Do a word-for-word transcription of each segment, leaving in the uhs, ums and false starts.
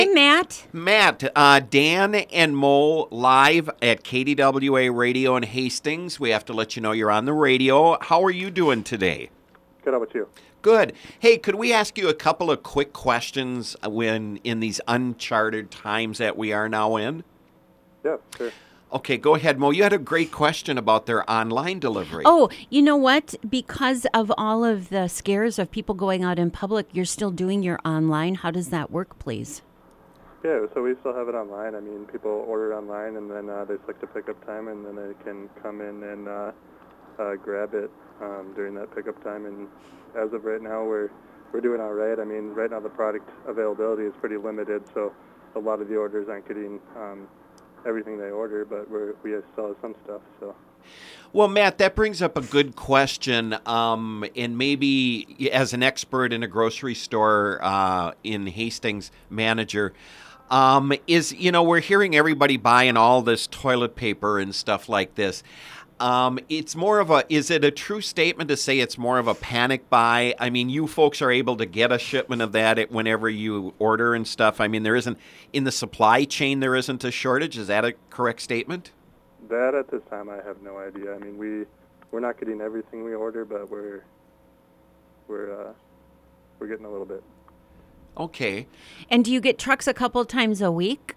Hey, Matt. Matt, uh, Dan and Mo live at K D W A Radio in Hastings. We have to let you know you're on the radio. How are you doing today? Good, how about you? Good. Hey, could we ask you a couple of quick questions when in these uncharted times that we are now in? Yeah, sure. Okay, go ahead, Mo. You had a great question about their online delivery. Oh, you know what? Because of all of the scares of people going out in public, you're still doing your online. How does that work, please? Yeah, so we still have it online. I mean, people order online, and then uh, they select a pickup time, and then they can come in and uh, uh, grab it um, during that pickup time. And as of right now, we're we're doing all right. I mean, right now the product availability is pretty limited, so a lot of the orders aren't getting um, everything they order, but we're, we still have some stuff. So. Well, Matt, that brings up a good question, um, and maybe as an expert in a grocery store uh, in Hastings, manager, um, is, you know, we're hearing everybody buying all this toilet paper and stuff like this. Um, it's more of a, is it a true statement to say it's more of a panic buy? I mean, you folks are able to get a shipment of that at whenever you order and stuff. I mean, there isn't, in the supply chain, there isn't a shortage. Is that a correct statement? That at this time, I have no idea. I mean, we we're not getting everything we order, but we're we're uh, we're getting a little bit. Okay. And do you get trucks a couple times a week?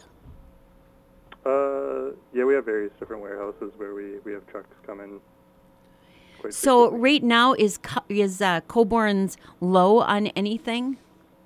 Uh, yeah, we have various different warehouses where we, we have trucks coming. Quite So frequently. right now, is Co- is uh, Coborn's low on anything?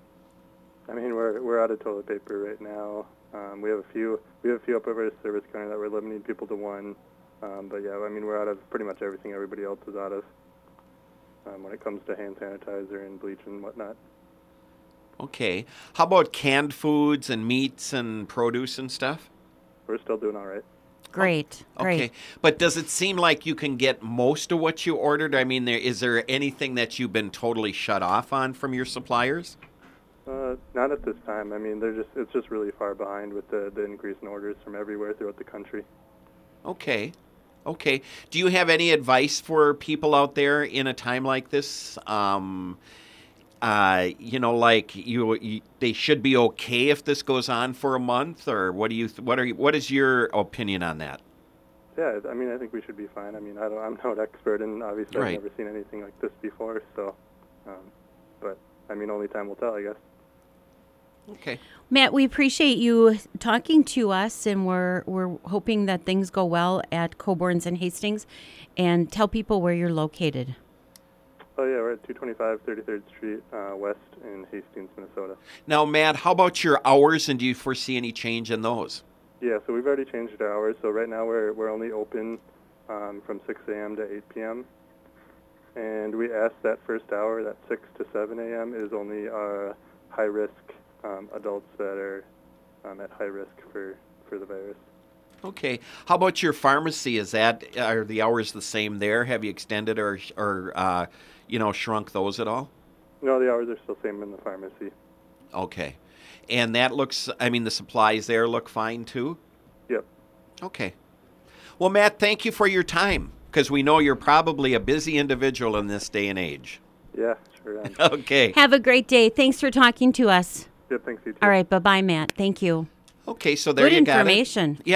I mean, we're we're out of toilet paper right now. Um, we have a few we have a few up over service counter that we're limiting people to one. Um, but yeah, I mean, we're out of pretty much everything everybody else is out of um, when it comes to hand sanitizer and bleach and whatnot. Okay. How about canned foods and meats and produce and stuff? We're still doing all right. Great, great. Okay. But does it seem like you can get most of what you ordered? I mean, there is there anything that you've been totally shut off on from your suppliers? Uh, not at this time. I mean, they're just it's just really far behind with the, the increase in orders from everywhere throughout the country. Okay. Okay. Do you have any advice for people out there in a time like this? Um, uh, you know, like you, you, they should be okay if this goes on for a month, or what do you? Th- what are? You, what is your opinion on that? Yeah, I mean, I think we should be fine. I mean, I don't, I'm no expert, and obviously Right. I've never seen anything like this before. So, um, but I mean, only time will tell, I guess. Okay. Matt, we appreciate you talking to us, and we're we're hoping that things go well at Coborn's and Hastings. And tell people where you're located. Oh yeah, we're at two twenty-five thirty-third Street uh, West in Hastings, Minnesota. Now, Matt, how about your hours, and do you foresee any change in those? Yeah, so we've already changed our hours. So right now we're we're only open um, from six a.m. to eight p.m. And we asked that first hour, that six to seven a.m. is only uh, high risk um, adults that are um, at high risk for, for the virus. Okay. How about your pharmacy? Is that are the hours the same there? Have you extended or or uh, you know shrunk those at all? No, the hours are still same in the pharmacy. Okay. And that looks. I mean, the supplies there look fine too. Yep. Okay. Well, Matt, thank you for your time, because we know you're probably a busy individual in this day and age. Yeah, sure am. Okay. Have a great day. Thanks for talking to us. Good, thanks you too. All right, bye-bye, Matt. Thank you. Okay, so there Good you got it. information. Yeah.